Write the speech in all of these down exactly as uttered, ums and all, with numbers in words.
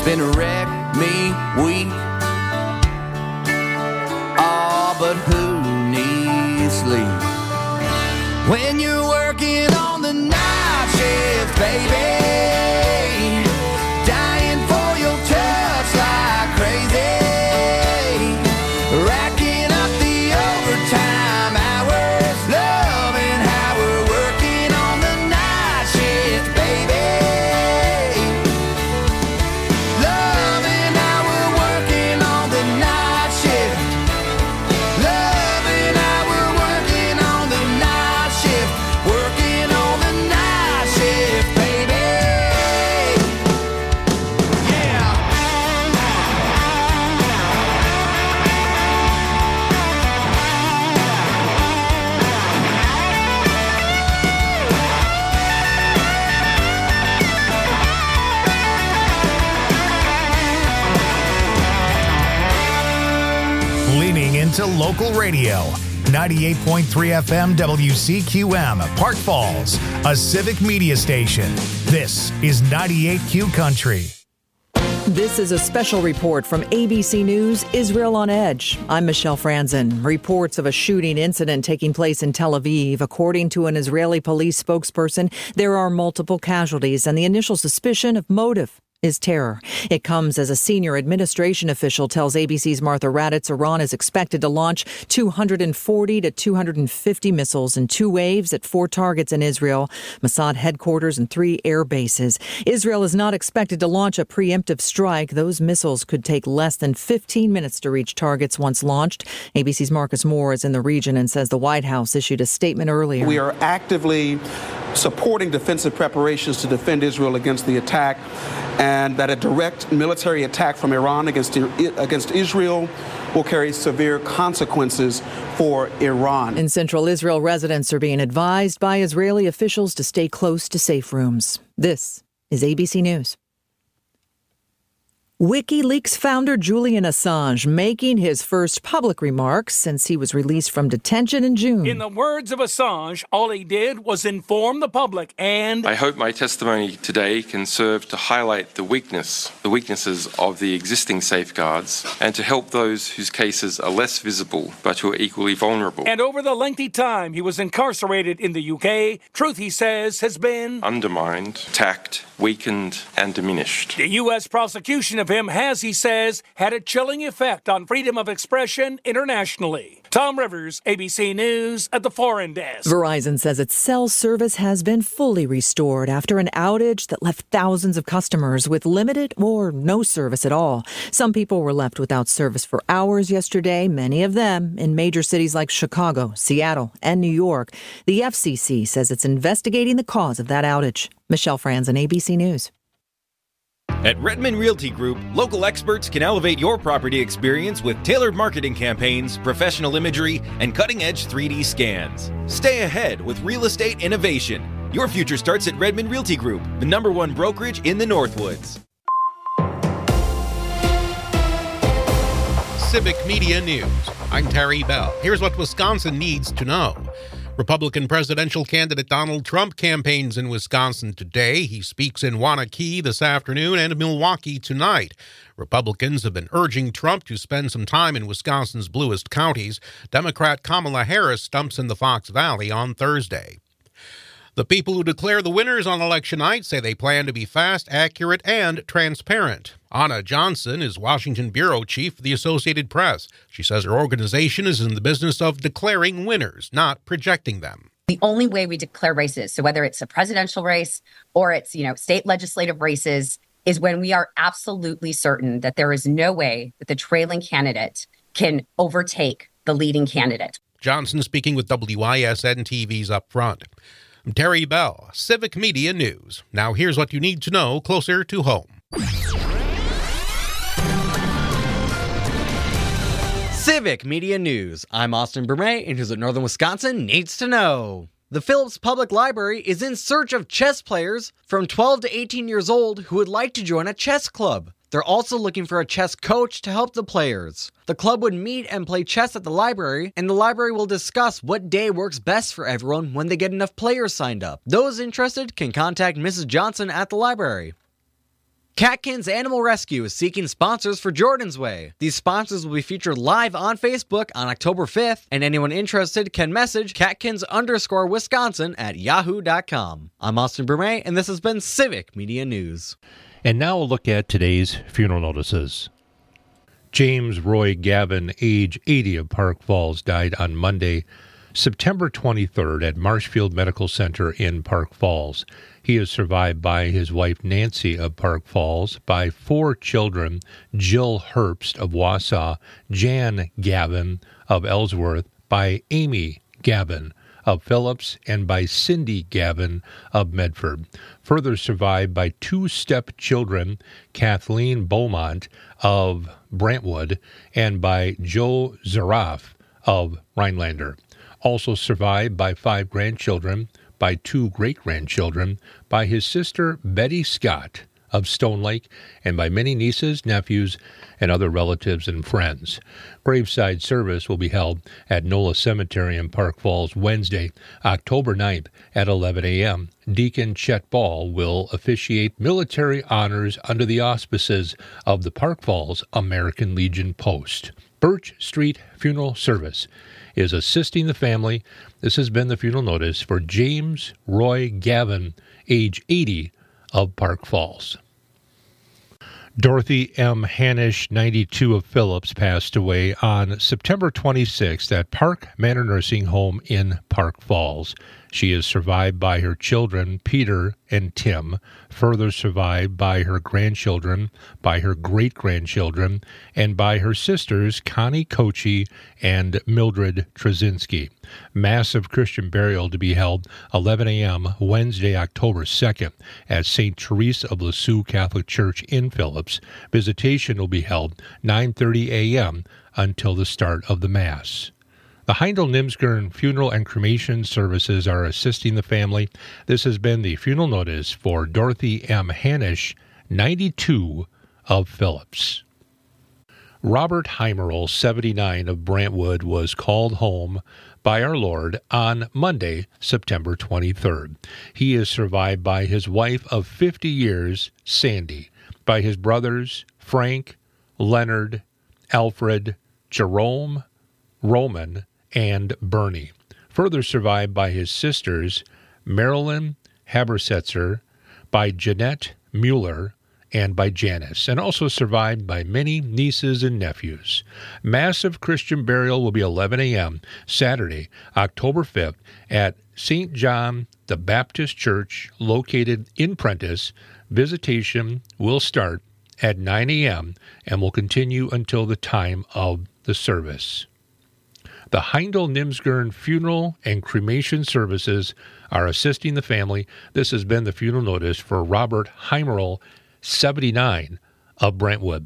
It's been wreck me weak. Oh, but who needs sleep when you're working on the night shift, baby? Dying for your touch like crazy. Racking up the overtime hours, loving how we're working on the night shift, baby. Loving how we're working on the night shift. Loving how we're working on the night shift. Working on the night shift, baby. Yeah. Leaning into local radio. ninety-eight point three F M W C Q M, Park Falls, a civic media station. This is ninety-eight Q Country. This is a special report from A B C News, Israel on Edge. I'm Michelle Franzen. Reports of a shooting incident taking place in Tel Aviv. According to an Israeli police spokesperson, there are multiple casualties and the initial suspicion of motive is terror. It comes as a senior administration official tells A B C's Martha Raddatz Iran is expected to launch two hundred forty to two hundred fifty missiles in two waves at four targets in Israel, Mossad headquarters, and three air bases. Israel is not expected to launch a preemptive strike. Those missiles could take less than fifteen minutes to reach targets once launched. A B C's Marcus Moore is in the region and says the White House issued a statement earlier. We are actively supporting defensive preparations to defend Israel against the attack, and that a direct military attack from Iran against against Israel will carry severe consequences for Iran. In central Israel, residents are being advised by Israeli officials to stay close to safe rooms. This is A B C News. WikiLeaks founder Julian Assange making his first public remarks since he was released from detention in June. In the words of Assange, all he did was inform the public and... I hope my testimony today can serve to highlight the weakness, the weaknesses of the existing safeguards and to help those whose cases are less visible but who are equally vulnerable. And over the lengthy time he was incarcerated in the U K, truth, he says, has been... undermined, attacked, weakened and diminished. The U S prosecution of him has, he says, had a chilling effect on freedom of expression internationally. Tom Rivers, A B C News at the Foreign Desk. Verizon says its cell service has been fully restored after an outage that left thousands of customers with limited or no service at all. Some people were left without service for hours yesterday, many of them in major cities like Chicago, Seattle, and New York. The F C C says it's investigating the cause of that outage. Michelle Franzen, A B C News. At Redmond Realty Group, local experts can elevate your property experience with tailored marketing campaigns, professional imagery, and cutting-edge three D scans. Stay ahead with real estate innovation. Your future starts at Redmond Realty Group, the number one brokerage in the Northwoods. Civic Media News. I'm Terry Bell. Here's what Wisconsin needs to know. Republican presidential candidate Donald Trump campaigns in Wisconsin today. He speaks in Waunakee this afternoon and Milwaukee tonight. Republicans have been urging Trump to spend some time in Wisconsin's bluest counties. Democrat Kamala Harris stumps in the Fox Valley on Thursday. The people who declare the winners on election night say they plan to be fast, accurate, and transparent. Anna Johnson is Washington bureau chief for the Associated Press. She says her organization is in the business of declaring winners, not projecting them. The only way we declare races, so whether it's a presidential race or it's, you know, state legislative races, is when we are absolutely certain that there is no way that the trailing candidate can overtake the leading candidate. Johnson speaking with W I S N T V's Up Front. I'm Terry Bell, Civic Media News. Now here's what you need to know closer to home. Civic Media News. I'm Austin Bermay, and here's what Northern Wisconsin needs to know. The Phillips Public Library is in search of chess players from twelve to eighteen years old who would like to join a chess club. They're also looking for a chess coach to help the players. The club would meet and play chess at the library, and the library will discuss what day works best for everyone when they get enough players signed up. Those interested can contact Missus Johnson at the library. Catkins Animal Rescue is seeking sponsors for Jordan's Way. These sponsors will be featured live on Facebook on October fifth, and anyone interested can message Catkins underscore Wisconsin at yahoo dot com. I'm Austin Brumet, and this has been Civic Media News. And now a look at today's funeral notices. James Roy Gavin, age eighty, of Park Falls, died on Monday, September twenty-third, at Marshfield Medical Center in Park Falls. He is survived by his wife Nancy of Park Falls, by four children, Jill Herbst of Wausau, Jan Gavin of Ellsworth, by Amy Gavin of Phillips, and by Cindy Gavin of Medford. Further survived by two stepchildren, Kathleen Beaumont of Brantwood, and by Joe Zaraf of Rhinelander. Also survived by five grandchildren, by two great-grandchildren, by his sister Betty Scott of Stone Lake, and by many nieces, nephews, and other relatives and friends. Graveside service will be held at NOLA Cemetery in Park Falls Wednesday, October ninth at eleven a.m. Deacon Chet Ball will officiate military honors under the auspices of the Park Falls American Legion Post. Birch Street Funeral Service is assisting the family. This has been the funeral notice for James Roy Gavin, age eighty, of Park Falls. Dorothy M. Hanisch, ninety-two, of Phillips, passed away on September twenty-sixth at Park Manor Nursing Home in Park Falls. She is survived by her children, Peter and Tim, further survived by her grandchildren, by her great-grandchildren, and by her sisters, Connie Kochi and Mildred Trzynski. Massive Christian burial to be held eleven a.m. Wednesday, October second, at Saint Teresa of Lisieux Catholic Church in Phillips. Visitation will be held nine thirty a.m. until the start of the Mass. The Heindel-Nimsgern Funeral and Cremation Services are assisting the family. This has been the funeral notice for Dorothy M. Hanisch, ninety-two, of Phillips. Robert Heimerl, seventy-nine, of Brantwood, was called home by our Lord on Monday, September twenty-third. He is survived by his wife of fifty years, Sandy, by his brothers, Frank, Leonard, Alfred, Jerome, Roman, and Bernie. Further survived by his sisters, Marilyn Habersetzer, by Jeanette Mueller, and by Janice, and also survived by many nieces and nephews. Massive Christian burial will be eleven a.m. Saturday, October fifth, at Saint John the Baptist Church, located in Prentice. Visitation will start at nine a.m. and will continue until the time of the service. The Heindel-Nimsgern Funeral and Cremation Services are assisting the family. This has been the funeral notice for Robert Heimerl, seventy-nine, of Brentwood.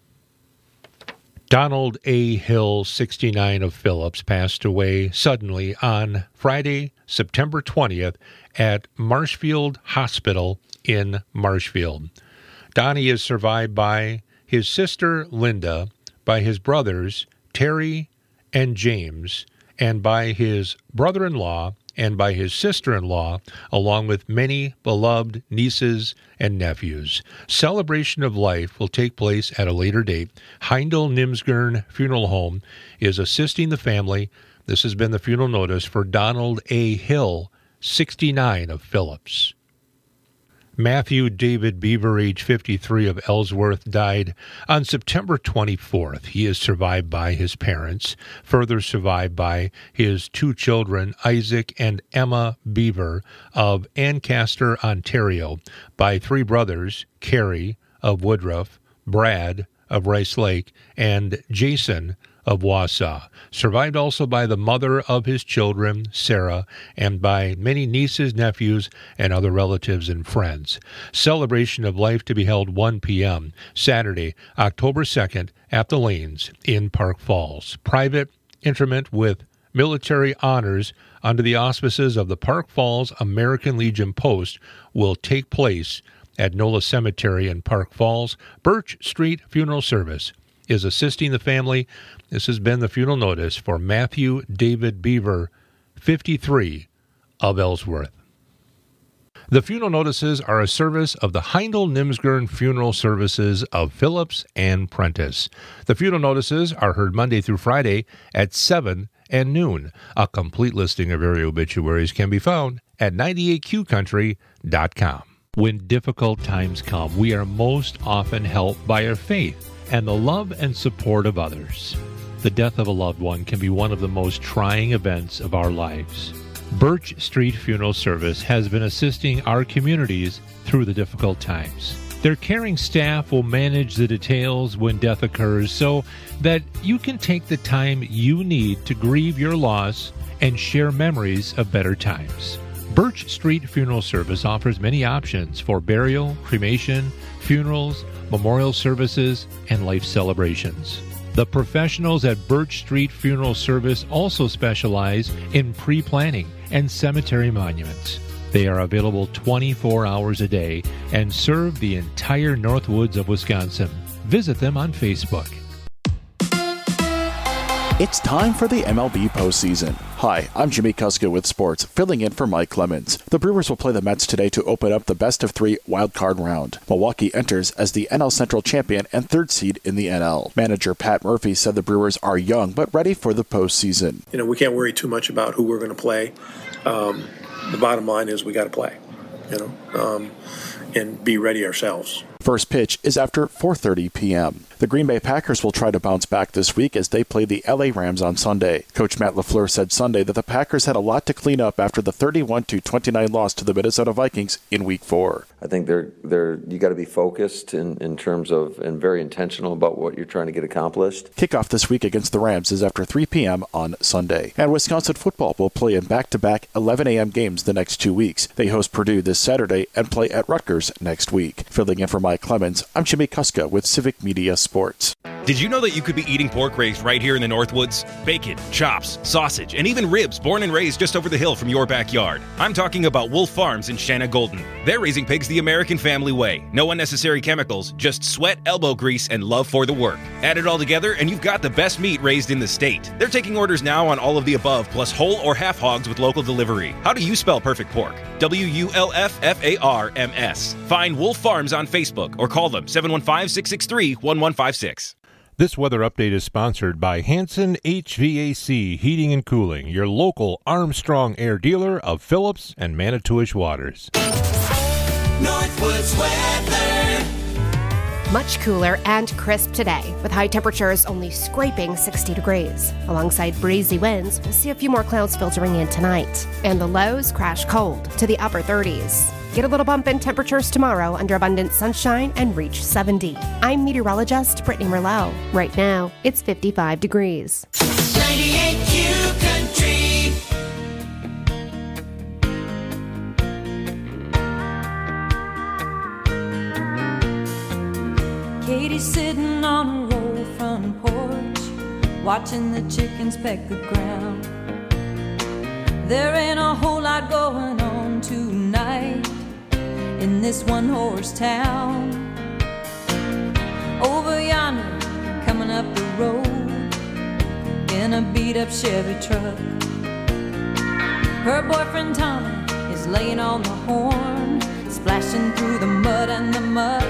Donald A. Hill, sixty-nine, of Phillips, passed away suddenly on Friday, September twentieth, at Marshfield Hospital in Marshfield. Donnie is survived by his sister, Linda, by his brothers, Terry and James, and by his brother-in-law and by his sister-in-law, along with many beloved nieces and nephews. Celebration of life will take place at a later date. Heindel-Nimsgern Funeral Home is assisting the family. This has been the funeral notice for Donald A. Hill, sixty-nine, of Phillips. Matthew David Beaver, age fifty-three, of Ellsworth, died on September twenty-fourth. He is survived by his parents, further survived by his two children, Isaac and Emma Beaver, of Ancaster, Ontario, by three brothers, Carrie of Woodruff, Brad of Rice Lake, and Jason of Wausau. Survived also by the mother of his children, Sarah, and by many nieces, nephews, and other relatives and friends. Celebration of life to be held one p.m. Saturday, October second, at the Lanes in Park Falls. Private interment with military honors under the auspices of the Park Falls American Legion Post will take place at NOLA Cemetery in Park Falls. Birch Street Funeral Service is assisting the family. This has been the funeral notice for Matthew David Beaver, fifty-three, of Ellsworth. The funeral notices are a service of the Heindel Nimsgern Funeral Services of Phillips and Prentice. The funeral notices are heard Monday through Friday at seven and noon. A complete listing of area obituaries can be found at ninety-eight Q country dot com. When difficult times come, we are most often helped by our faith and the love and support of others. The death of a loved one can be one of the most trying events of our lives. Birch Street Funeral Service has been assisting our communities through the difficult times. Their caring staff will manage the details when death occurs so that you can take the time you need to grieve your loss and share memories of better times. Birch Street Funeral Service offers many options for burial, cremation, funerals, memorial services, and life celebrations. The professionals at Birch Street Funeral Service also specialize in pre-planning and cemetery monuments. They are available twenty-four hours a day and serve the entire Northwoods of Wisconsin. Visit them on Facebook. It's time for the M L B postseason. Hi, I'm Jimmy Kuska with sports, filling in for Mike Clemens. The Brewers will play the Mets today to open up the best of three wild card round. Milwaukee enters as the N L Central champion and third seed in the N L. Manager Pat Murphy said the Brewers are young but ready for the postseason. You know, we can't worry too much about who we're going to play. Um, the bottom line is we got to play, you know, um, and be ready ourselves. First pitch is after four thirty p.m. The Green Bay Packers will try to bounce back this week as they play the L A Rams on Sunday. Coach Matt LaFleur said Sunday that the Packers had a lot to clean up after the thirty-one to twenty-nine loss to the Minnesota Vikings in Week four. I think they're they're you got to be focused in, in terms of and very intentional about what you're trying to get accomplished. Kickoff this week against the Rams is after three p.m. on Sunday. And Wisconsin football will play in back-to-back eleven a.m. games the next two weeks. They host Purdue this Saturday and play at Rutgers next week. Filling in for Mike Clemens, I'm Jimmy Kuska with Civic Media Sports. Did you know that you could be eating pork raised right here in the Northwoods? Bacon, chops, sausage, and even ribs born and raised just over the hill from your backyard. I'm talking about Wolf Farms in Shanna Golden. They're raising pigs the American family way. No unnecessary chemicals, just sweat, elbow grease, and love for the work. Add it all together and you've got the best meat raised in the state. They're taking orders now on all of the above, plus whole or half hogs with local delivery. How do you spell perfect pork? W U L F F A R M S. Find Wolf Farms on Facebook or call them seven one five, six six three, one one five six. This weather update is sponsored by Hanson H V A C Heating and Cooling, your local Armstrong Air dealer of Phillips and Manitowish Waters. Northwoods weather. Much cooler and crisp today, with high temperatures only scraping sixty degrees. Alongside breezy winds, we'll see a few more clouds filtering in tonight. And the lows crash cold to the upper thirties. Get a little bump in temperatures tomorrow under abundant sunshine and reach seventy. I'm meteorologist Brittany Merlot. Right now, it's fifty-five degrees. ninety-eight Q Country. Katie's sitting on a roll front porch, watching the chickens peck the ground. There ain't a whole lot going on tonight in this one-horse town. Over yonder, coming up the road in a beat-up Chevy truck, her boyfriend Tommy is laying on the horn, splashing through the mud and the muck.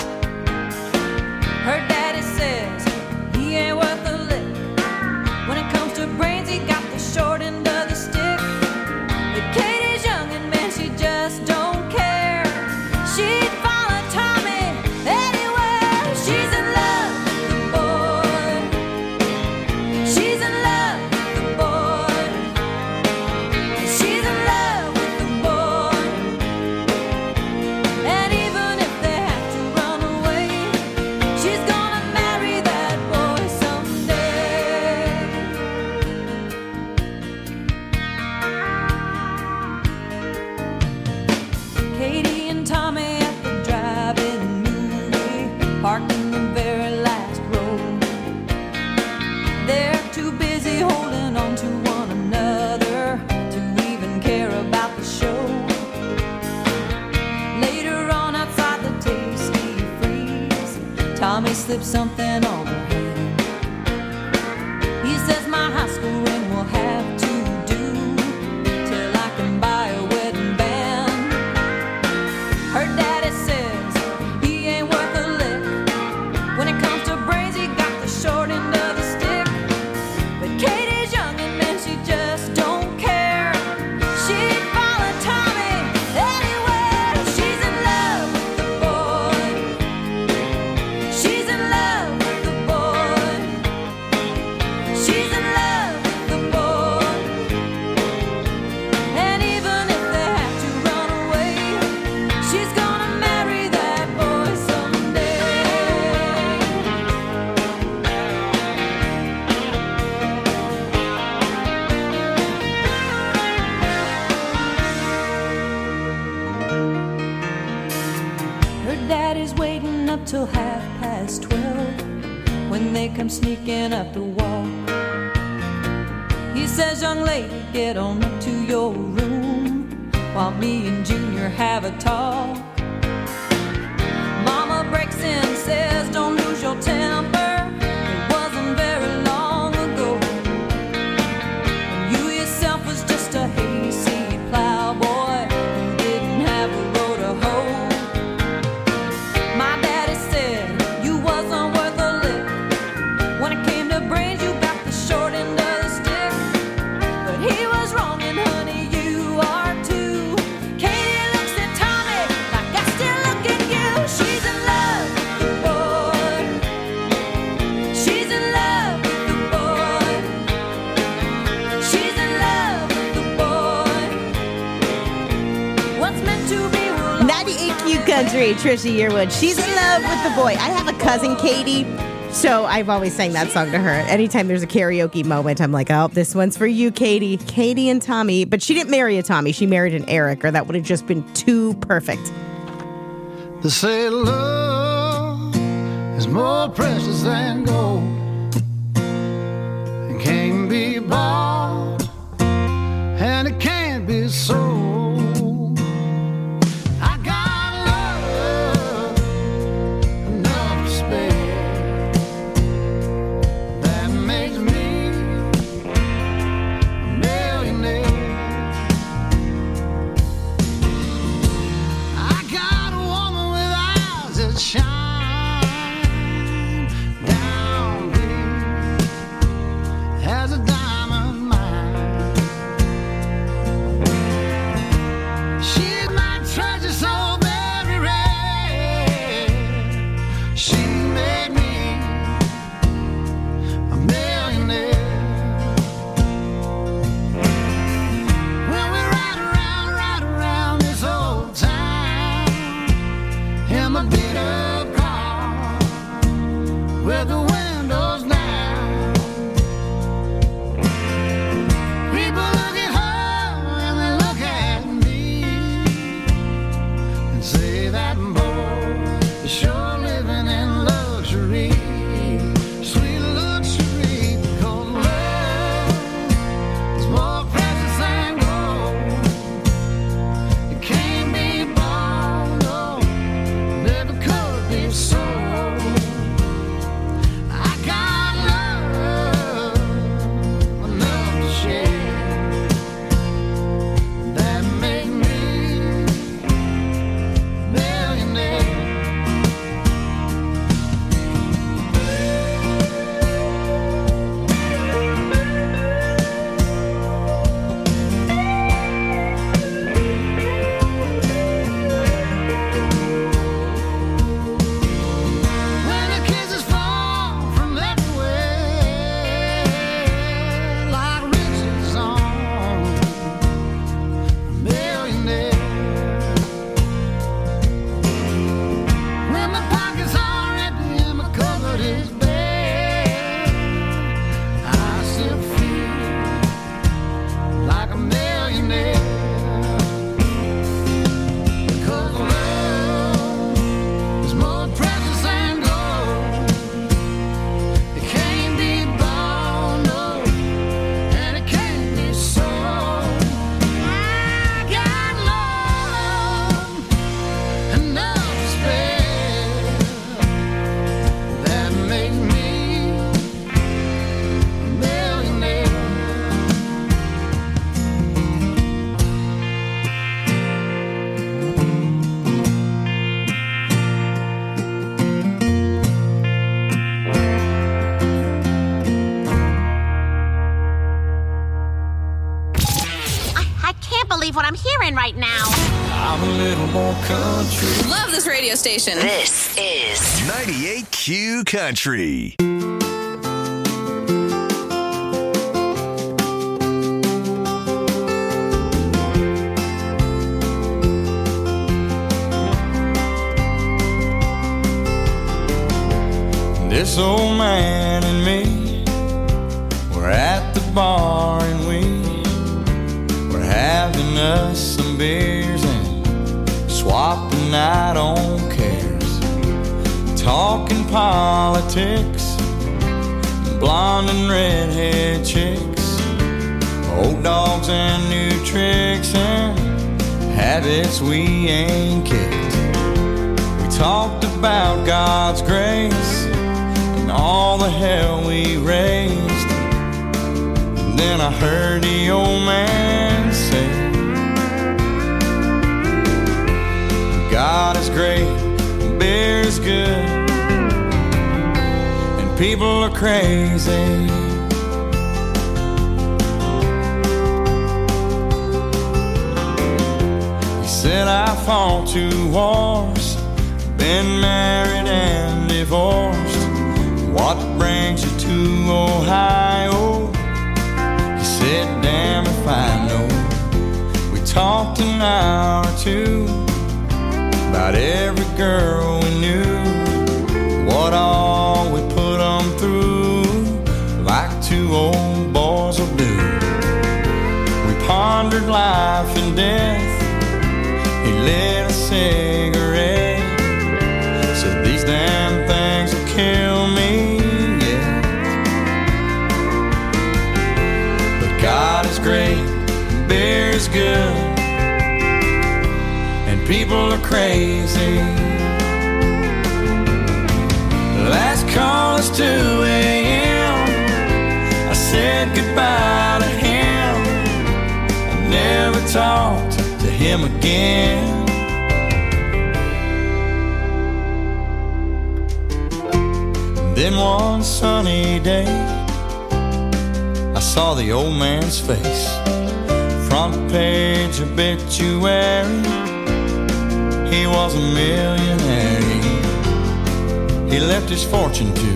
Her daddy says he ain't worth a lick. When it comes to brains, he got the short end of the stick. But Katie's young and man, she just don't care. She'd follow Tommy anywhere. She's in love with the boy. She's in love with the boy. She's in love with the boy. And even if they have to run away, she's gonna marry that boy someday. Katie and Tommy at the drive-in movie, parked in the very last row. They're too busy holding on to one another to even care about the show. Later on outside the Tasty Freeze, Tommy slipped something on her hand. He says my high school ring will have to do till I can buy a wedding band. they come sneaking up the walk. He says, young lady, get on up to your room while me and Junior have a talk. Mama breaks in and says, don't lose your temper. It wasn't very long ago. And you yourself was just a hayseed plowboy who didn't have a row to hoe. My daddy said you wasn't worth a lick. When it came to brains, you got the short end of the stick. But he was wrong, and honey, you are too. Katie looks at Tommy like I still look at you. She's in love with the boy. She's in love with the boy. She's in love with the boy. What's meant to be will ninety-eight Q Country, Trisha Yearwood. She's in love with the boy. I have a cousin, Katie, so I've always sang that song to her. Anytime there's a karaoke moment, I'm like, oh, this one's for you, Katie. Katie and Tommy. But she didn't marry a Tommy. She married an Eric, or that would have just been too perfect. They say love is more precious than gold and can't be bought and it can't be sold. I got love enough to spare that makes me a millionaire. I got a woman with eyes that shine down deep as a diamond mine. She's my treasure so very rare. She made me a millionaire. When we ride around, ride around this old town in my beat up car with the windows down. People look at her and they look at me and say that boy is sure living in luxury, sweet luxury, because love is more precious than gold. It can't be bought, no, never could be sold. I got love enough to share that make me a millionaire. When the kisses fall from everywhere like riches on a millionaire. When my pockets are empty and my cupboard is bare, I still feel like a millionaire. Because love is more precious than gold. It can't be bought, no, and it can't be sold. I got love enough to spare that makes me a millionaire. I, I can't believe what I'm hearing right now. I'm a little more country. Love this radio station. This is ninety-eight Q Country. This old man and me were at the bar and we were having us some beers and swapping out on cares, talking politics blonde and redhead chicks, old dogs and new tricks, and habits we ain't kicked. We talked about God's grace and all the hell we raised. And then I heard the old man say, God is great, beer is good, and people are crazy. He said I fought two wars, been married and divorced. What brings you to Ohio? He said, damn if I know. We talked an hour or two about every girl we knew, what all we put them through, like two old boys will do. We pondered life and death. He lit a cigarette, said these damn things will kill me, yeah. But God is great, beer is good, and people are crazy. Last call is two a.m. I said goodbye to him. I never talked to him again. Then one sunny day, I saw the old man's face. Front page obituary, he was a millionaire. He left his fortune to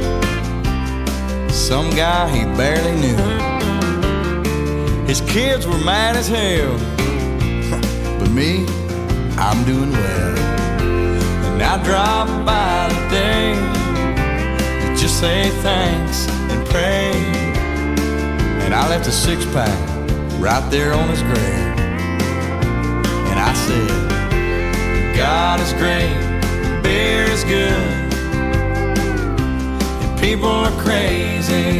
some guy he barely knew. His kids were mad as hell, but me, I'm doing well. And I dropped by today to just say thanks and pray. And I left a six-pack right there on his grave. And I said, God is great, beer is good, and people are crazy.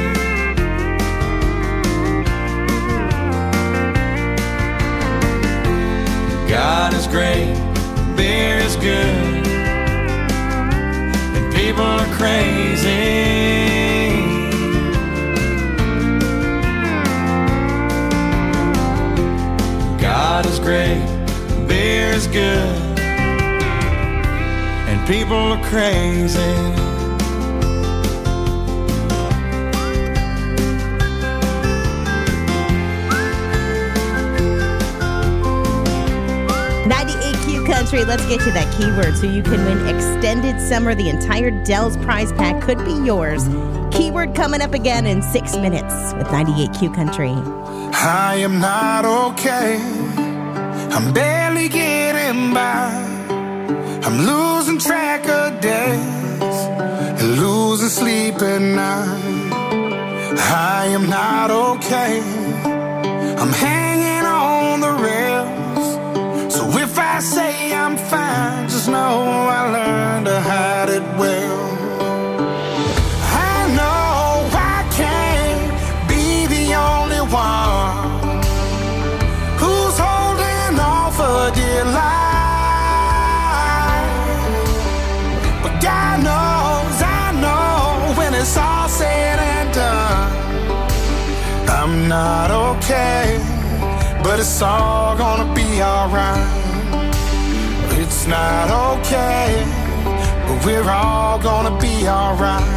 God is great, beer is good, and people are crazy. God is great, beer is good, and people are crazy. ninety-eight Q Country, let's get you that keyword so you can win extended summer. The entire Dell's prize pack could be yours. Keyword coming up again in six minutes with ninety-eight Q Country. I am not okay. I'm barely getting by. I'm losing track of days and losing sleep at night. I am not okay. I'm hanging on the rails. So if I say I'm fine, just know I learned to hide it well. I know I can't be the only one who's holding on for dear life. But God knows, I know, when it's all said and done, I'm not okay, but it's all gonna be alright. It's not okay, but we're all gonna be alright.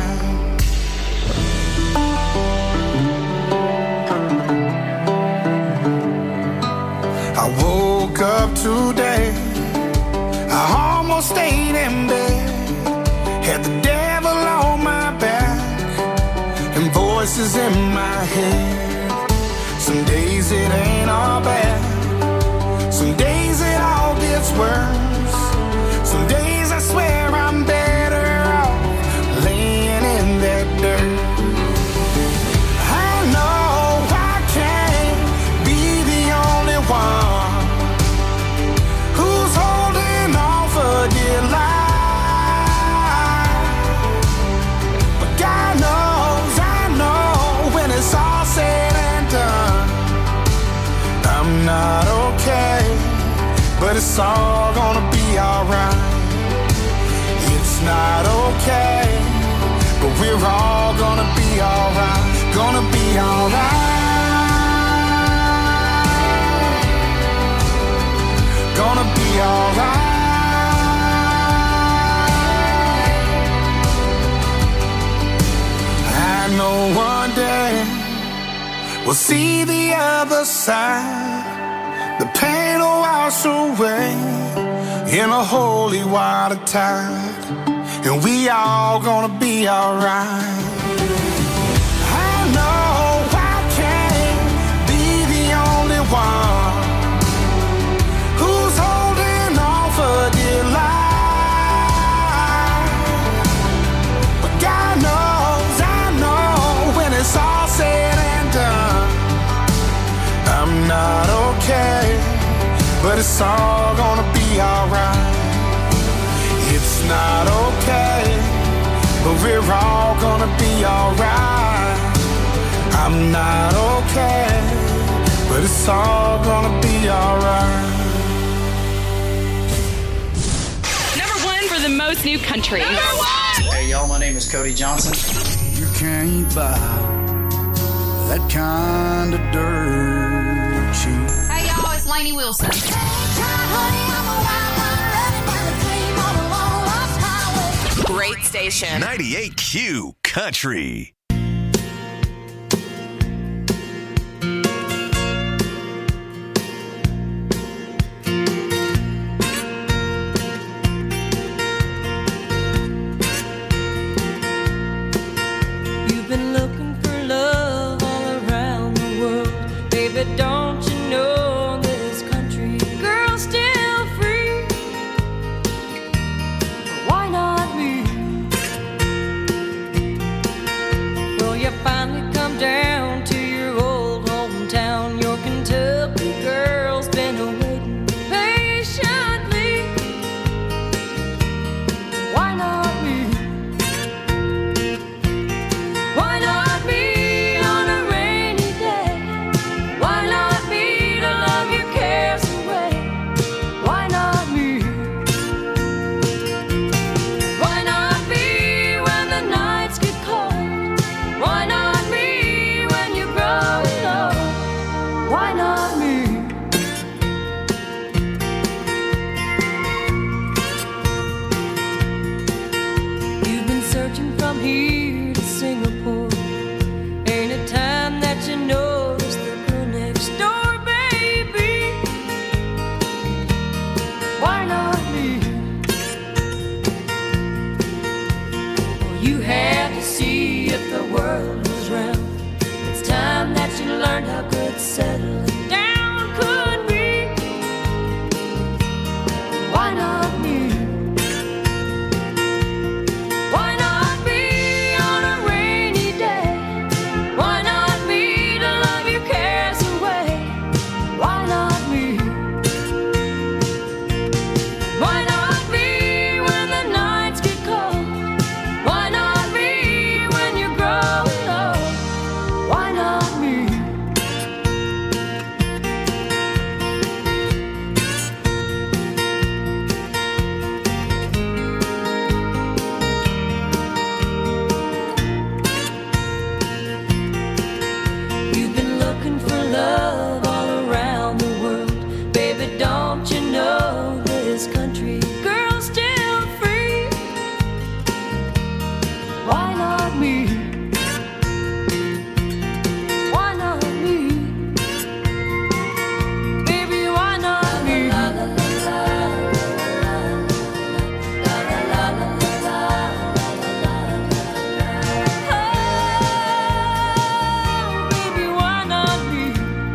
I woke up today, I almost stayed in bed, had the devil on my back and voices in my head. Some days it ain't all bad, some days it all gets worse. Some days I swear I'm better off laying in that dirt. I know I can't be the only one who's holding on for dear life. But God knows, not okay, but it's all gonna be alright. It's not okay, but we're all gonna be alright. Gonna be alright. Gonna be alright. I know one day we'll see the other side. The pain will wash away in a holy water tide, and we all gonna be alright. I know I can't be the only one who's holding on for dear life, but God knows, I know when it's all said and done, I'm not okay, but it's all gonna be alright. It's not okay, but we're all gonna be alright. I'm not okay, but it's all gonna be alright. Number one for the most new country. Number one! Hey y'all, my name is Cody Johnson. You can't buy that kind of dirt cheap. Hey y'all, it's Lainey Wilson. Great station. ninety-eight Q Country. You've been looking for love all around the world. Baby, don't you know this country girl's still free? Why not me? Well, you finally come down to your old hometown. Your Kentucky girl's been waiting patiently. Why not me? Why not me on a rainy day? Why not me to love your cares away? Why not me? Why not me when the nights get cold? Why not me when you're growing old? Why not me? You've been searching from here to Singapore. Ain't it time that you notice the girl next door, baby? Why not me? Well, you had to see if the world was round. It's time that you learned how good settling down could be. Why not me? Why not me on a rainy day? Why not me to love your cares away? Why not me? Why not me when the nights get cold? Why not me when you're growing old? Why not me? You've been looking for love all around the world. Baby, don't you know this country girl's still free? Why not me? Why not me? Baby, why not me? Oh, baby, why not me?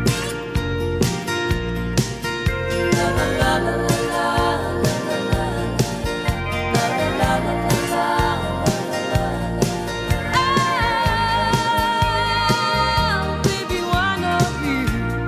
Oh, baby, why not me?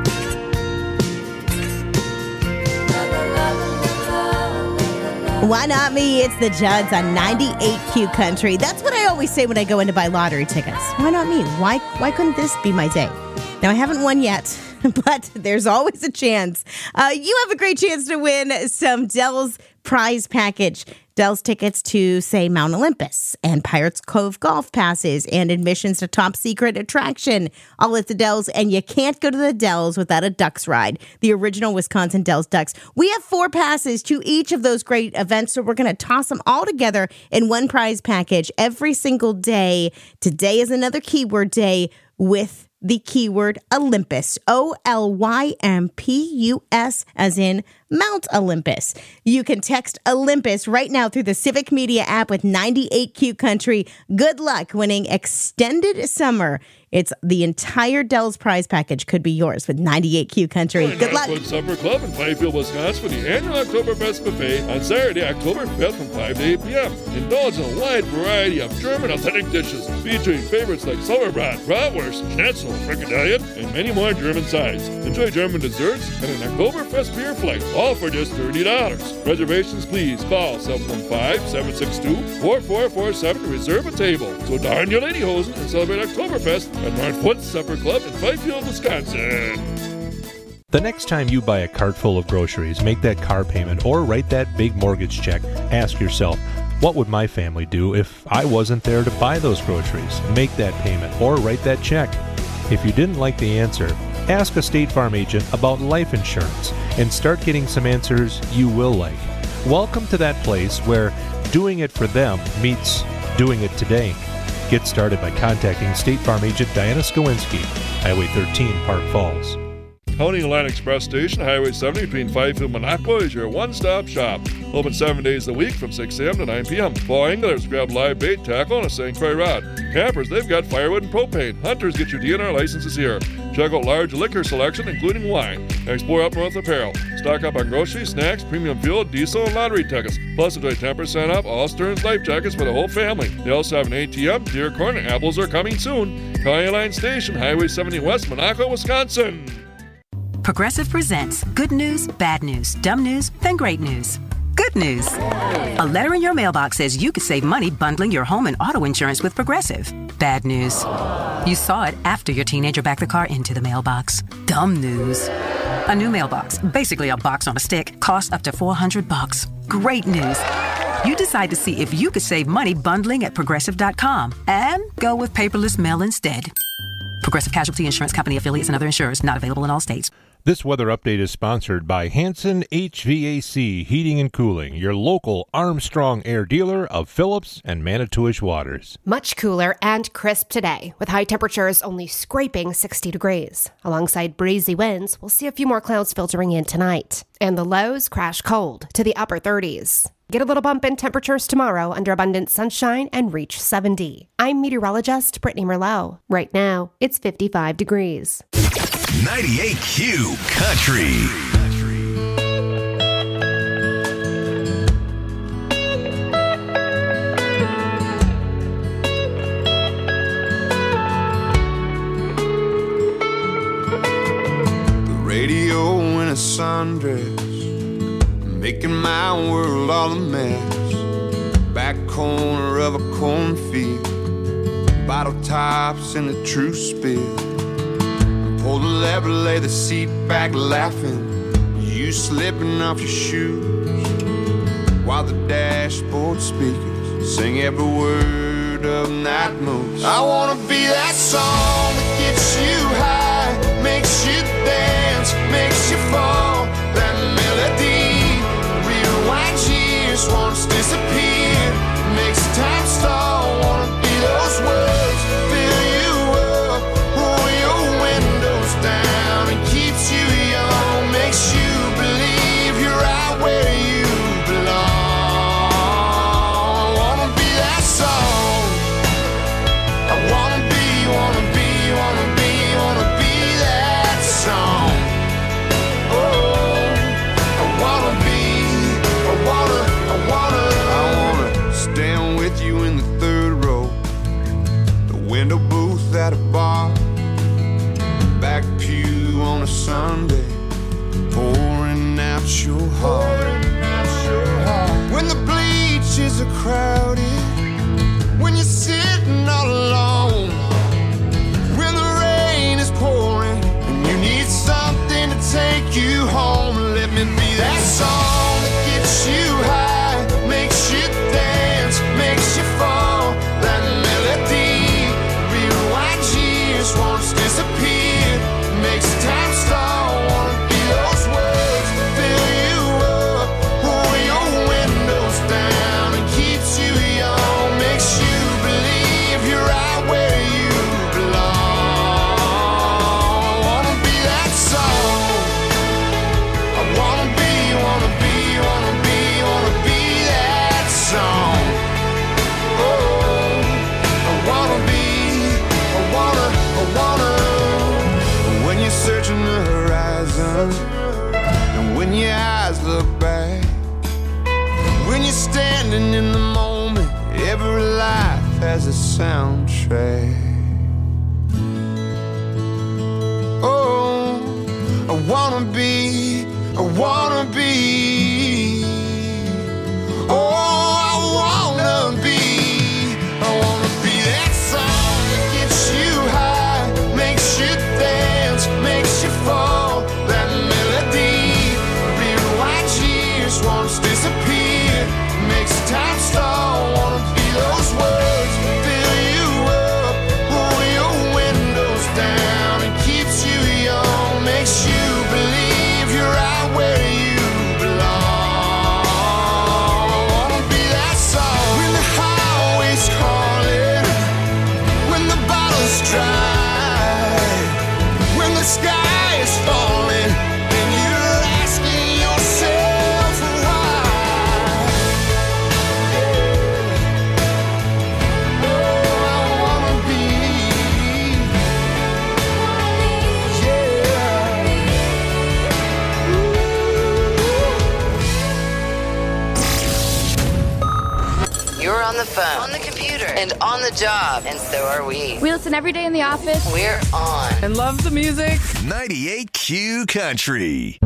Why not me? It's the Judds on ninety-eight Q Country. That's what I always say when I go in to buy lottery tickets. Why not me? Why why couldn't this be my day? Now, I haven't won yet, but there's always a chance. Uh, you have a great chance to win some Del's prize package. Del's tickets to, say, Mount Olympus and Pirates Cove golf passes and admissions to Top Secret Attraction, all at the Del's. And you can't go to the Del's without a Ducks ride, the original Wisconsin Del's Ducks. We have four passes to each of those great events, so we're going to toss them all together in one prize package every single day. Today is another keyword day with the keyword Olympus, O L Y M P U S, as in Mount Olympus. You can text Olympus right now through the Civic Media app with ninety-eight Q Country. Good luck winning extended summer. It's the entire Del's prize package could be yours with ninety-eight Q Country. Good luck. Northwood Supper Club in Fifield, Wisconsin for the annual Oktoberfest buffet on Saturday, October fifth from five to eight p.m. Indulge in a wide variety of German authentic dishes featuring favorites like Sauerbraten, Bratwurst, Schnitzel, Frikadellen, and many more German sides. Enjoy German desserts and an Oktoberfest beer flight, all for just thirty dollars. Reservations, please call seven one five, seven six two, four four four seven to reserve a table. So darn your lady hosen and celebrate Oktoberfest at Northwood Supper Club in Fifield, Wisconsin. The next time you buy a cart full of groceries, make that car payment, or write that big mortgage check, ask yourself, what would my family do if I wasn't there to buy those groceries, make that payment, or write that check? If you didn't like the answer, ask a State Farm agent about life insurance and start getting some answers you will like. Welcome to that place where doing it for them meets doing it today. Get started by contacting State Farm agent Diana Skowinski, Highway thirteen, Park Falls. County Line Express Station, Highway seventy between Fifield and Minocqua is your one-stop shop. Open seven days a week from six a.m. to nine p.m. For anglers, grab live bait, tackle, and a Saint Croix rod. Campers, they've got firewood and propane. Hunters, get your D N R licenses here. Check out large liquor selection, including wine. Explore Up North apparel. Stock up on groceries, snacks, premium fuel, diesel, and lottery tickets. Plus, enjoy ten percent off all Stearns life jackets for the whole family. They also have an A T M. Deer corn and apples are coming soon. County Line Station, Highway seventy West, Minocqua, Wisconsin. Progressive presents good news, bad news, dumb news, then great news. Good news. A letter in your mailbox says you could save money bundling your home and auto insurance with Progressive. Bad news. You saw it after your teenager backed the car into the mailbox. Dumb news. A new mailbox, basically a box on a stick, costs up to four hundred bucks. Great news. You decide to see if you could save money bundling at progressive dot com and go with paperless mail instead. Progressive Casualty Insurance Company affiliates and other insurers not available in all states. This weather update is sponsored by Hanson H V A C Heating and Cooling, your local Armstrong Air dealer of Phillips and Manitowish Waters. Much cooler and crisp today, with high temperatures only scraping sixty degrees. Alongside breezy winds, we'll see a few more clouds filtering in tonight. And the lows crash cold to the upper thirties. Get a little bump in temperatures tomorrow under abundant sunshine and reach seventy. I'm meteorologist Brittany Merlot. Right now, it's fifty-five degrees. ninety-eight Q Country. The radio in a sundress, making my world all a mess. Back corner of a cornfield, bottle tops in the true spill. Pull the lever, lay the seat back laughing, you slipping off your shoes, while the dashboard speakers sing every word of Night Moves. I wanna be that song that gets you high, makes you dance, makes you fall. That melody rewinds years, wants disappear, makes time stall. Wanna be those words, fill you up, roll your windows down, and keeps you young, makes you believe you're right where you belong. I wanna be that song. I wanna be, wanna be, wanna be, wanna be that song. Oh, I wanna be, I wanna, I wanna, I wanna stand with you in the third row, the window booth at a bar, back pew on a Sunday, pouring out your heart. When the bleachers are crowded, when you're sitting all alone, when the rain is pouring and you need sun. your eyes look back. When you're standing in the moment, every life has a soundtrack. Oh, I wanna be, I wanna be. Oh, I wanna be, I wanna be that song that gets you high, makes you dance, makes you fall. That melody, rewind years, once disappear, makes time stall. Wanna be those words, fill you up, roll your windows down, and keeps you young, makes you believe you're right where you belong. I wanna be that song when the highway's calling, when the bottle's dry, when the sky is falling, and you're asking yourself why. Oh, I wanna be, You're on the phone, on the computer, and on the job, and so are we. We listen every day in the office. We're on. And love the music. ninety-eight Q Country.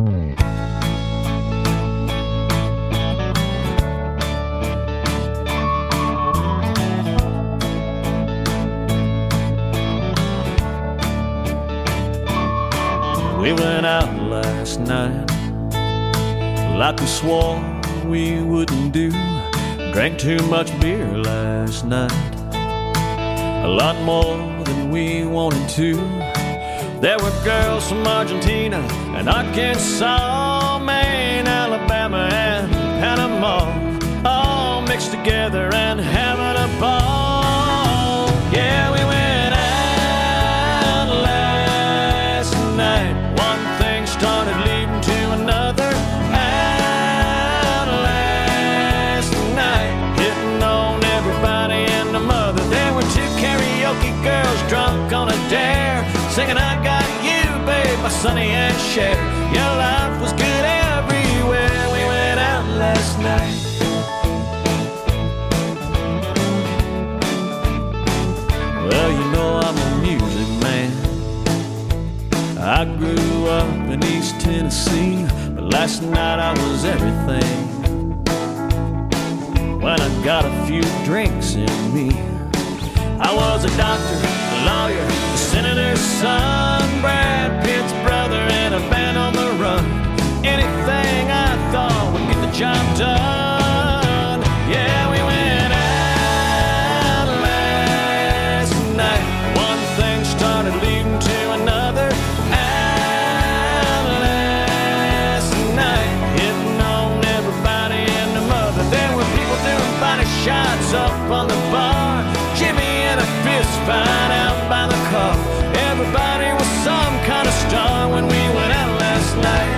We went out last night like we swore we wouldn't do. Drank too much beer last night, a lot more than we wanted to. There were girls from Argentina and Arkansas, Maine, Alabama, and Panama, all mixed together and having a ball. Yeah, we went out last night. One thing started leading to another. Out last night, hitting on everybody and the mother. There were two karaoke girls drunk on a dare, singing I Got You, babe, by Sonny and Cher. Your life was good everywhere. We went out last night. Well, you know I'm a music man. I grew up in East Tennessee, but last night I was everything. When I got a few drinks in me, I was a doctor, a lawyer, a senator's son, Brad Pitt's brother, and a band on the run. Anything I thought would get the job done. Yeah, we went out last night. One thing started leading to another. Out last night, hitting on everybody and the mother. There were people doing body shots up on the bar, Jimmy and a fist fight out by the car. Everybody was some kind of star when we went out last night.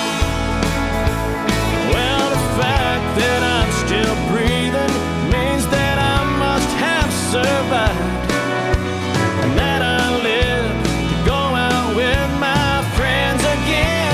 Well, the fact that I'm still breathing means that I must have survived, and that I live to go out with my friends again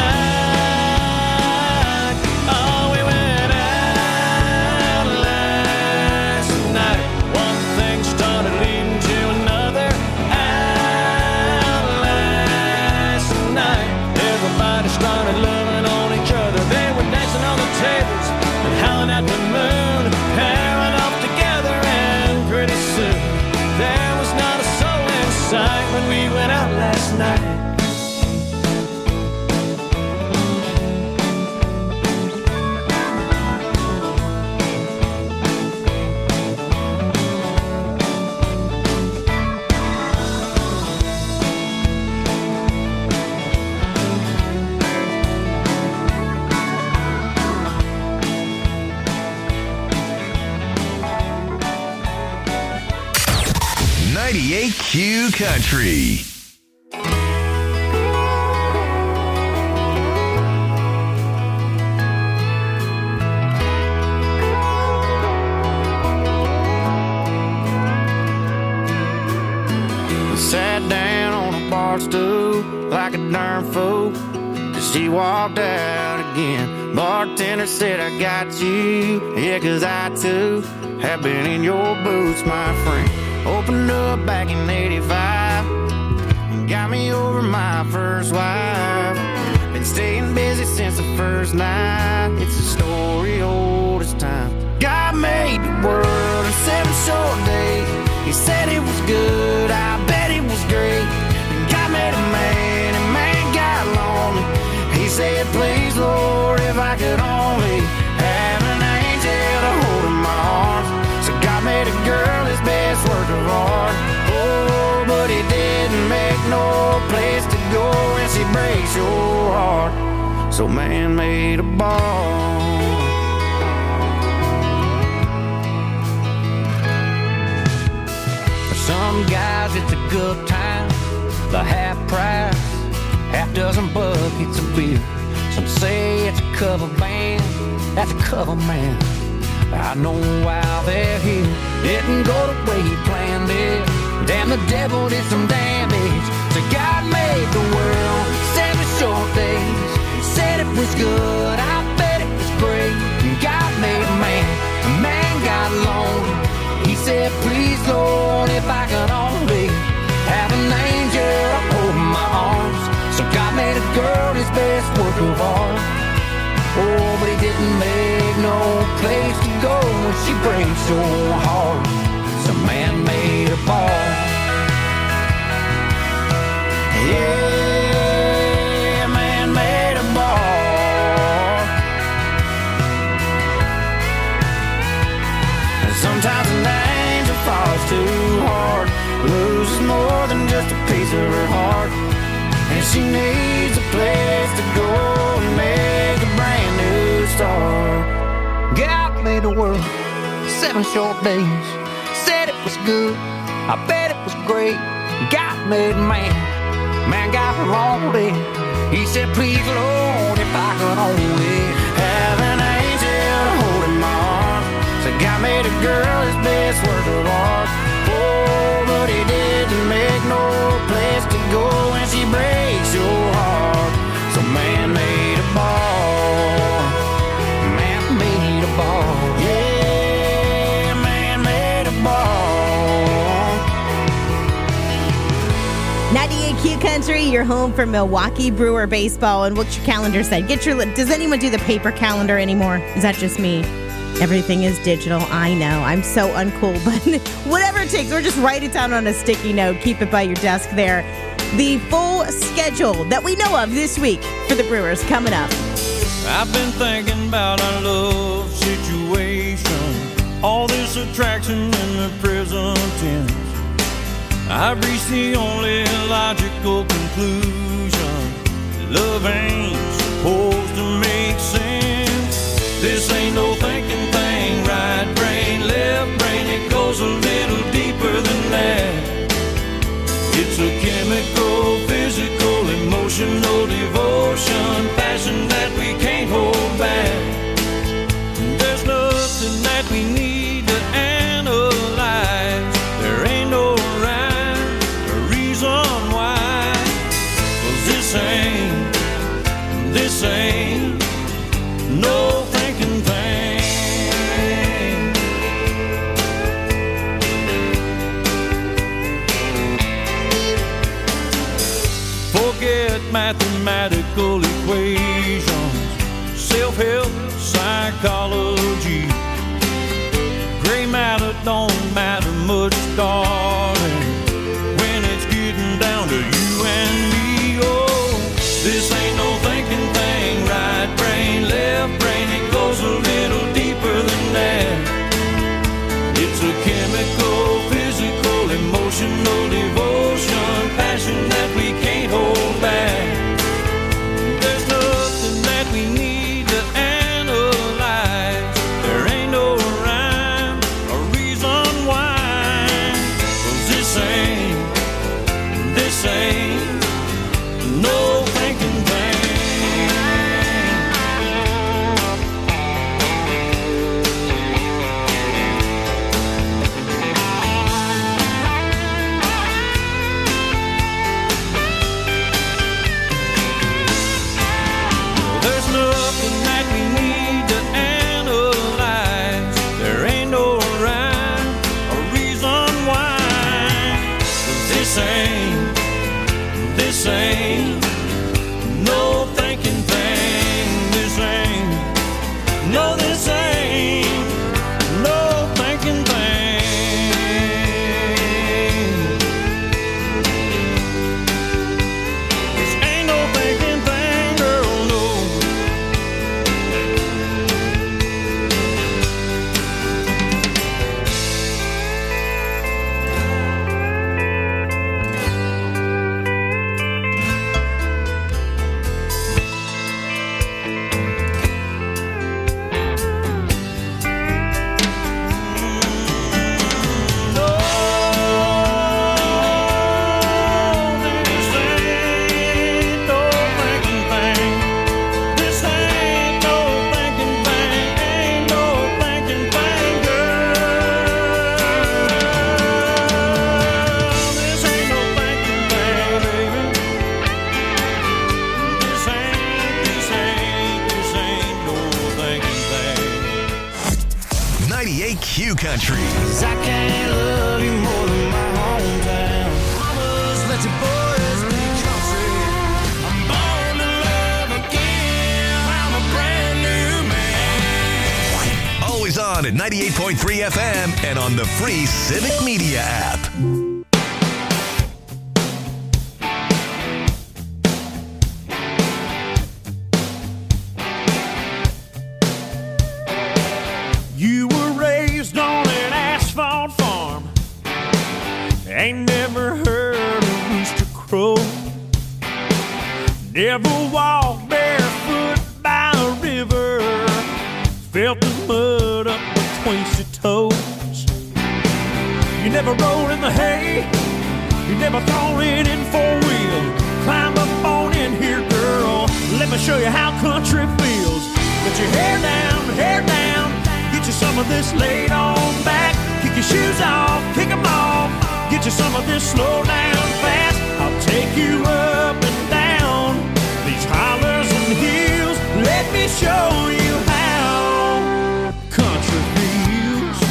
tonight. Oh, we went out last night. One thing started leading to another. Out last night, everybody started loving on each other. They were dancing on the tables and howling at the moon, pairing off together, and pretty soon there was not a soul in sight when we went out last night. ninety-eight Q Country. Sat down on a bar stool like a darn fool, just She walked out again. Bartender said, I got you. Yeah, 'cause I too have been in your boots, my friend. Opened up back in eighty-five. Got me over my first wife. Been staying busy since the first night. It's a story old as time. God made the world in seven short days. He said it was good, I bet it was great. And God made a man, and man got lonely. He said, please, Lord, if I could only have an angel to hold in my arms. So God made a girl his best work of art. Oh, but he didn't make no place to go when she breaks your heart. So man made a bar. For some guys it's a good time, the half price, half dozen buckets of beer. Some say it's a cover band, that's a cover man. I know why they're here. Didn't go the way he planned it. Damn, the devil did some damage. So God made the world seven short days. Said it was good, I bet it was great. And God made a man, a man got lonely. He said, please, Lord, if I could only have an angel up over my arms. So God made a girl his best work of art. Oh, but he didn't make no place to go when she breaks your heart. So man made a bar. Yeah, man made a bar. And sometimes an angel falls too hard, loses more than just a piece of her heart. And she needs a place to go and make a brand new start. God made the world seven short days. Said it was good, I bet it was great. God made man, man got lonely. He said, please, Lord, if I could only have an angel to hold in my arms. So God made a girl his best work of art. Oh, but he didn't make no place to go when she breaks your heart. So man made a bar. Man made a bar. Yeah, man made a bar. ninety-eight Q Country, your home for Milwaukee Brewer baseball. And what's your calendar said? Get your. Does anyone do the paper calendar anymore? Is that just me? Everything is digital. I know. I'm so uncool, but whatever it takes, or just write it down on a sticky note. Keep it by your desk there. The full schedule that we know of this week for the Brewers coming up. I've been thinking about our love situation, all this attraction in the present tense. I've reached the only logical conclusion: love ain't supposed to make sense. This ain't no thinking thing, right brain, left brain, it goes a little deeper than that. It's a chemical, physical, emotional devotion, passion that we can't hold back. There's nothing that we need to analyze. There ain't no rhyme or reason why. 'Cause this ain't, this ain't no thinking thing. Forget mathematical equations, self-help, psychology. Gray matter don't matter much, darling, when it's getting down to you and me. Oh, this ain't no thinking thing, right brain, left brain, it goes a little deeper than that. It's a chemical, physical, emotional devotion, passion that we can't hold back. There's nothing that we need to analyze. No, this ain't no thinking thing. This ain't no thinking thing, girl, no. ninety-eight Q Country. I can't love you more than my hometown. Mamas, let your boys be country. I'm born to love again. I'm a brand new man. Always on at ninety-eight point three F M and on the free Civic Media app. You were raised on an asphalt farm. Ain't never heard a rooster crow. Never walked barefoot by a river. Felt the mud up between your toes. You never rolled in the hay. You never thrown it in four wheel. Climb up on in here, girl. Let me show you how country feels. Put your hair down, hair down. Get you some of this laid on back. Kick your shoes off, kick them off. Get you some of this slow down fast. I'll take you up and down these hollers and hills. Let me show you how country feels.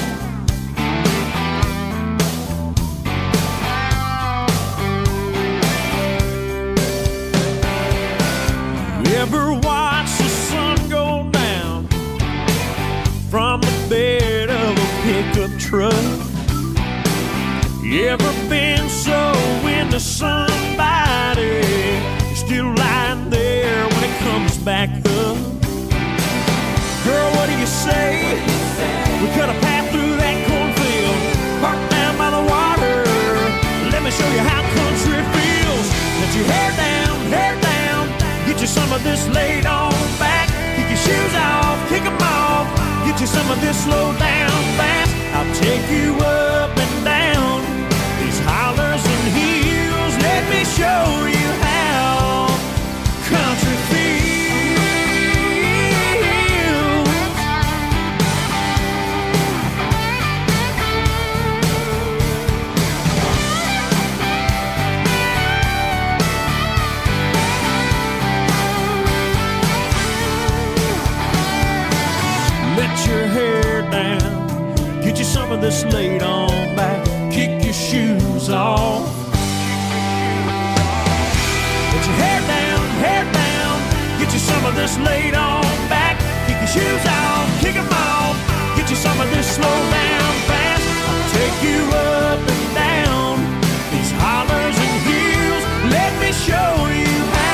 You ever watch the sun go down from the bed of a pickup truck? You ever been so into somebody you're still lying there when it comes back up? Girl, what do you say? We cut a path through that cornfield, parked down by the water. Let me show you how country feels. Let your hair down, hair down. Get you some of this laid on back. Kick your shoes off, kick them off. Get you some of this slow down fast. I'll take you up and down these hollers and hills. Let me show you how country feels. Let your hair down. Get you some of this laid on back. Kick your shoes off. Let your hair down, hair down. Get you some of this laid on back. Kick your shoes off, kick them off. Get you some of this slow down fast. I'll take you up and down these hollers and hills. Let me show you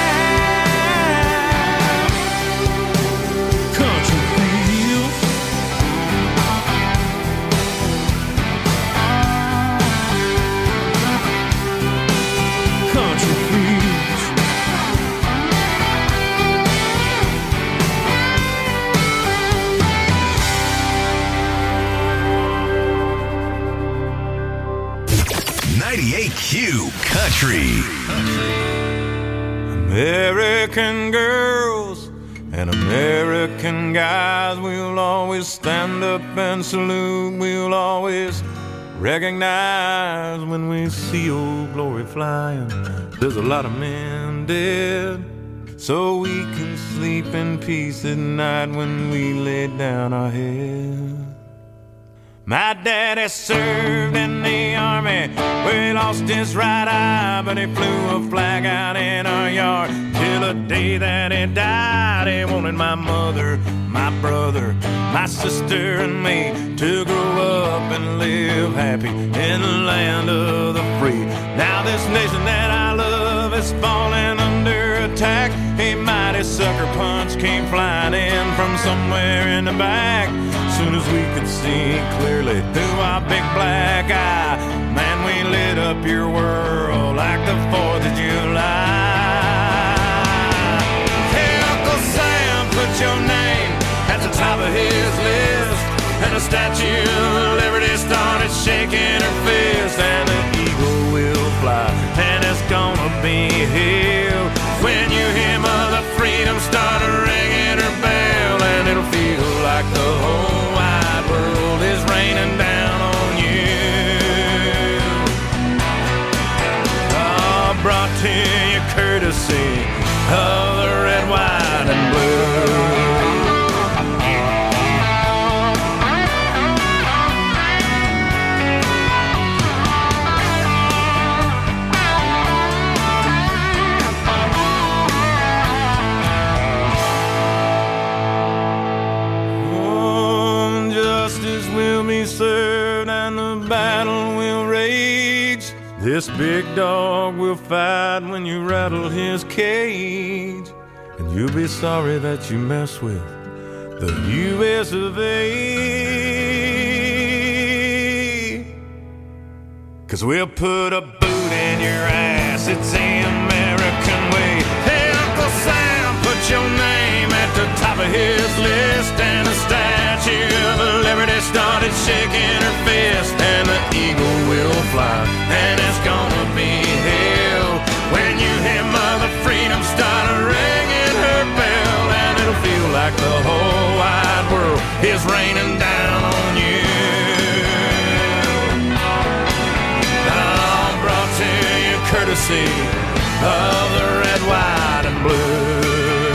how country feels. Country feels. ninety-eight Q Country. American girls and American guys, we'll always stand up and salute. We'll always recognize when we see old glory flying. There's a lot of men dead, so we can sleep in peace at night when we lay down our head. My daddy served in the army, where he lost his right eye, but he flew a flag out in our yard till the day that he died. He won't wanted my mother, my brother, my sister, and me to grow up and live happy in the land of the free. Now this nation that I love is falling under attack. A mighty sucker punch came flying in from somewhere in the back. Soon as we could see clearly through our big black eye, man, we lit up your world like the fourth of July. Hey, Uncle Sam, put your name at the top of his list, and the Statue of Liberty started shaking her fist, and the eagle will fly, and it's gonna be here when you hear Mother Freedom start ringing her bell, and it'll feel like the whole wide world is raining down on you. Oh, brought to you courtesy of the red, white, and blue. Served and the battle will rage. This big dog will fight when you rattle his cage, and you'll be sorry that you mess with the U S of A. Cause we'll put a boot in your ass, it's the American way. Hey, Uncle Sam, put your name at the top of his list, and the Statue of Liberty started shaking her fist, and the eagle will fly, and it's gonna be hell when you hear Mother Freedom start ringing her bell, and it'll feel like the whole wide world is raining down on you. All brought to you courtesy of the red, white, and blue.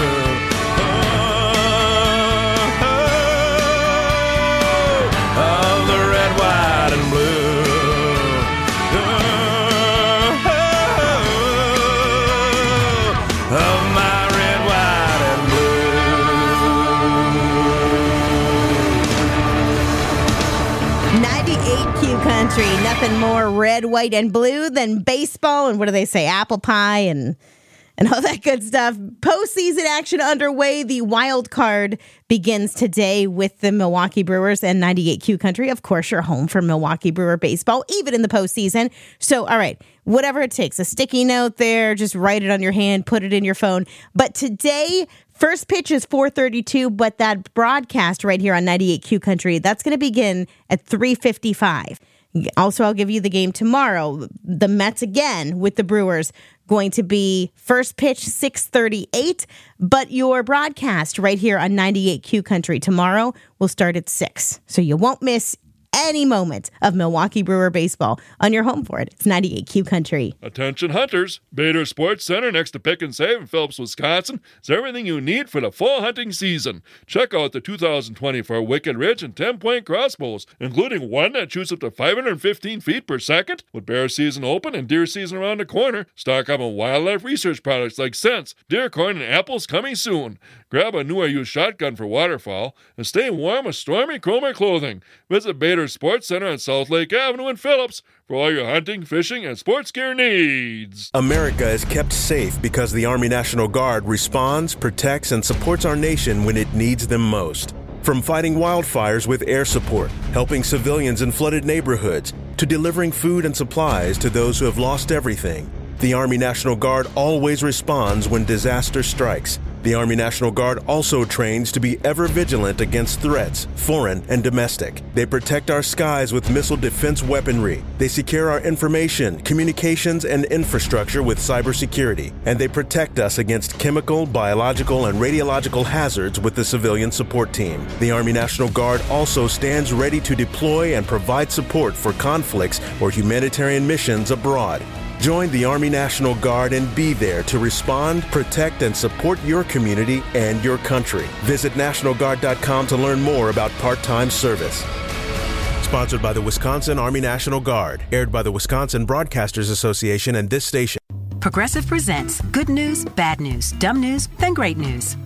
Country, nothing more red, white, and blue than baseball, and what do they say, apple pie and and all that good stuff. Postseason action underway. The wild card begins today with the Milwaukee Brewers and ninety-eight Q Country. Of course, you're home for Milwaukee Brewer baseball, even in the postseason. So, all right, whatever it takes, a sticky note there, just write it on your hand, put it in your phone. But today, first pitch is four thirty-two, but that broadcast right here on ninety-eight Q Country, that's going to begin at three fifty-five. Also, I'll give you the game tomorrow. The Mets again with the Brewers going to be first pitch six thirty-eight, but your broadcast right here on ninety-eight Q Country tomorrow will start at six. So you won't miss any moment of Milwaukee Brewer baseball on your home for it. It's ninety-eight Q Country. Attention hunters, Bader Sports Center next to Pick and Save in Phillips, Wisconsin is everything you need for the fall hunting season. Check out the two thousand twenty-four Wicked Ridge and ten-point crossbows, including one that shoots up to five hundred fifteen feet per second. With bear season open and deer season around the corner, stock up on wildlife research products like scents, deer corn, and apples coming soon. Grab a new or used shotgun for waterfowl and stay warm with Stormy Cromer clothing. Visit Bader Sports Center on South Lake Avenue in Phillips for all your hunting, fishing, and sports gear needs. America is kept safe because the Army National Guard responds, protects, and supports our nation when it needs them most. From fighting wildfires with air support, helping civilians in flooded neighborhoods, to delivering food and supplies to those who have lost everything, the Army National Guard always responds when disaster strikes. The Army National Guard also trains to be ever vigilant against threats, foreign and domestic. They protect our skies with missile defense weaponry. They secure our information, communications, and infrastructure with cybersecurity. And they protect us against chemical, biological, and radiological hazards with the civilian support team. The Army National Guard also stands ready to deploy and provide support for conflicts or humanitarian missions abroad. Join the Army National Guard and be there to respond, protect, and support your community and your country. Visit National Guard dot com to learn more about part-time service. Sponsored by the Wisconsin Army National Guard. Aired by the Wisconsin Broadcasters Association and this station. Progressive presents Good News, Bad News, Dumb News, then Great News. Good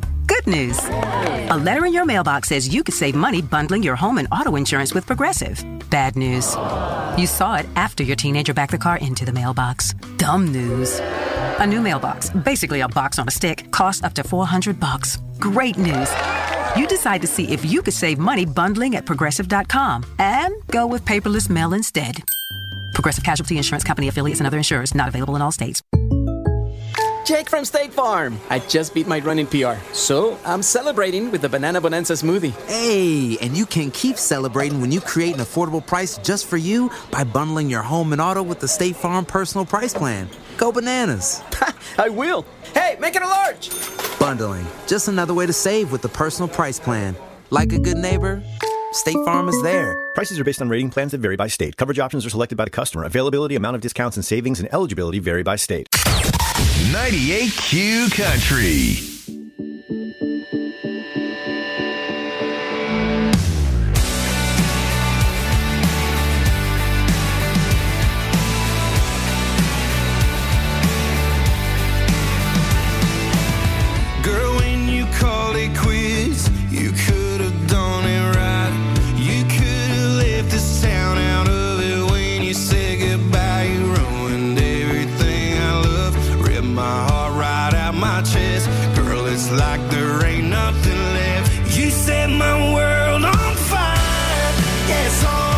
Good news. A letter in your mailbox says you could save money bundling your home and auto insurance with Progressive. Bad news. You saw it after your teenager backed the car into the mailbox. Dumb news. A new mailbox, basically a box on a stick, costs up to four hundred bucks. Great news. You decide to see if you could save money bundling at progressive dot com and go with paperless mail instead. Progressive Casualty Insurance Company affiliates and other insurers not available in all states. Jake from State Farm. I just beat my running P R, so I'm celebrating with the Banana Bonanza smoothie. Hey, and you can keep celebrating when you create an affordable price just for you by bundling your home and auto with the State Farm Personal Price Plan. Go bananas. I will. Hey, make it a large. Bundling, just another way to save with the Personal Price Plan. Like a good neighbor, State Farm is there. Prices are based on rating plans that vary by state. Coverage options are selected by the customer. Availability, amount of discounts and savings, and eligibility vary by state. ninety-eight Q Country. Girl, when you called it quits, you could have done it right. You could have left this town out of it when you said goodbye. You ruined everything I love, ripped my heart right out my chest. Girl, it's like there ain't nothing left. You set my world on fire. Yes, all